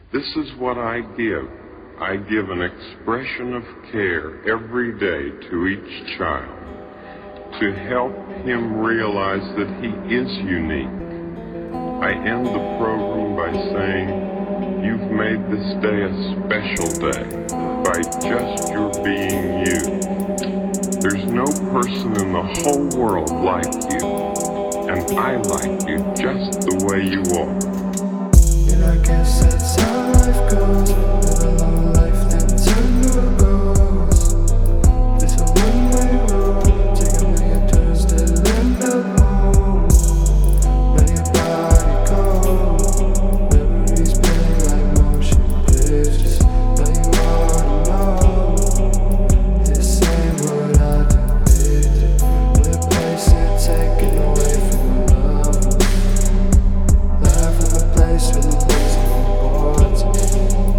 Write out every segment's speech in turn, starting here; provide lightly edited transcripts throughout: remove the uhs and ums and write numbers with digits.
This is what I give. I give an expression of care every day to each child to help him realize that he is unique. I end the program by saying, you've made this day a special day by just your being you. There's no person in the whole world like you, and I like you just the way you are. And I guess that's how life goes. Live a long life, then turn to a ghost. It's a one-way road, take a million turns to end up home. Let your body go. Memories play like motion pictures. Now you ought to know this ain't what I depicted. Replace it, taken away from the love. Life from a place where the things are important.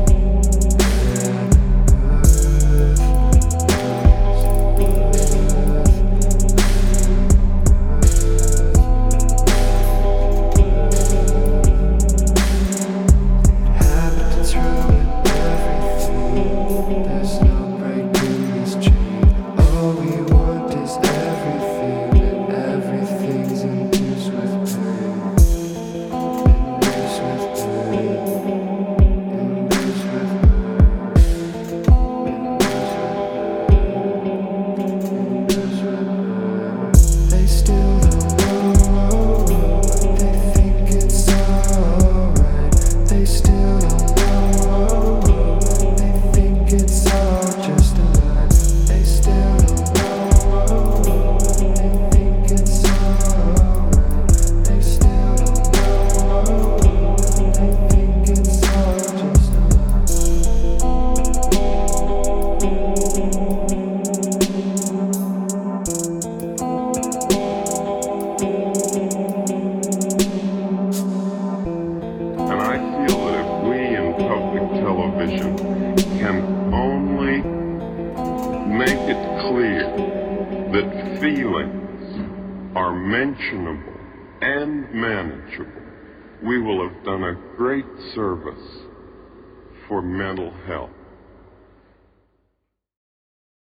Habits ruin everything. There's no breaking this chain. All we want is everything, and everything's induced with pain. Induced with pain. Induced with pain. They still don't know. They think it's alright. They still don't know. They think it's all just a lie. They still don't know. They think it's alright. They still don't know. They think it's all just a And I feel that if we in public television can only make it clear that feelings are mentionable and manageable, we will have done a great service for mental health.